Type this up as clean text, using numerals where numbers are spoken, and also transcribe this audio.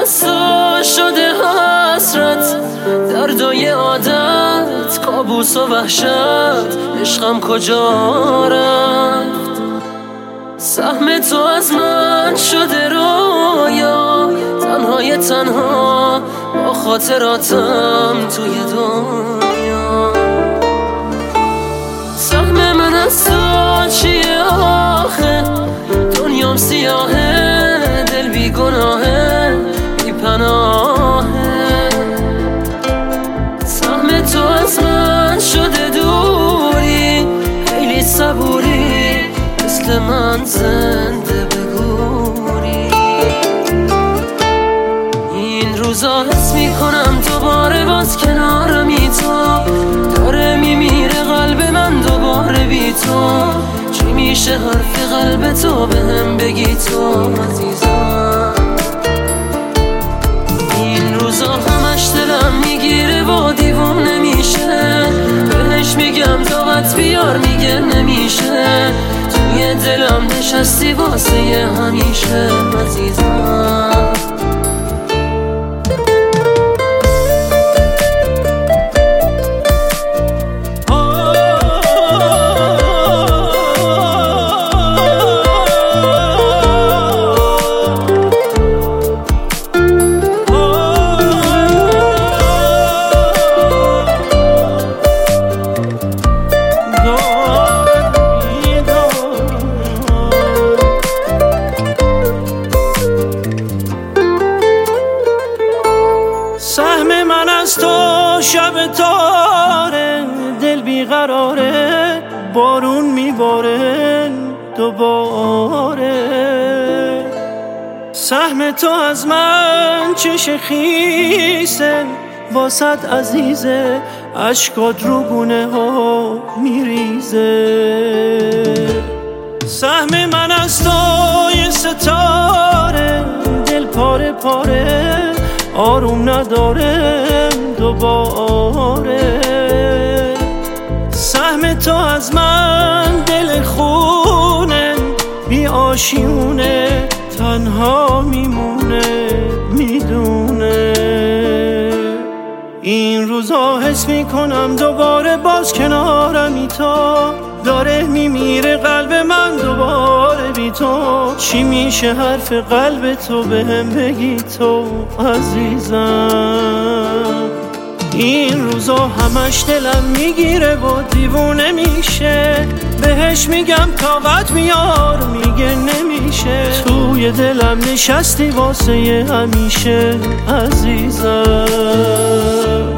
از تو شده حسرت، دردای عادت، کابوس و وحشت، عشقم کجا رفت؟ سهم تو از من شده رویا، تنهای تنها با خاطراتم توی دنیا. سهم من از تو چیه آخه؟ دنیام سیاهه، دل بی گناهه، بی پناهه. سهم تو از من شده دوری، خیلی صبوری، مثل من زنده بگوری. این روزا حس میکنم دوباره باز کنارمی تو، داره میمیره قلب من دوباره بی تو. چی میشه حرف قلب تو بهم بگی تو عزیزم؟ این روزا همش دلم میگیره و دیوونه میشه، بهش میگم طاقت بیار میگه نمیشه. توی دلم نشستی واسه همیشه عزیزم. سهم من از تو شب تاره، دل بیقراره، بارون میباره دوباره. سهم تو از من چش خیسه، واسط عزیزه، اشکات رو گونه ها میریزه. سهم من از تو یه ستاره، دل پاره پاره، آروم نداره دوباره. سهم تو از من دل خونه، بی آشیونه، تنها میمونه میدونه. این روزا حس میکنم دوباره باز کنارمی تو، داره میمیره قلب من دوباره بی تو. چی میشه حرف قلب تو بهم بگی تو عزیزم؟ این روزا همش دلم میگیره و دیوونه میشه، بهش میگم طاقت بیار میگه نمیشه. توی دلم نشستی واسه همیشه عزیزم.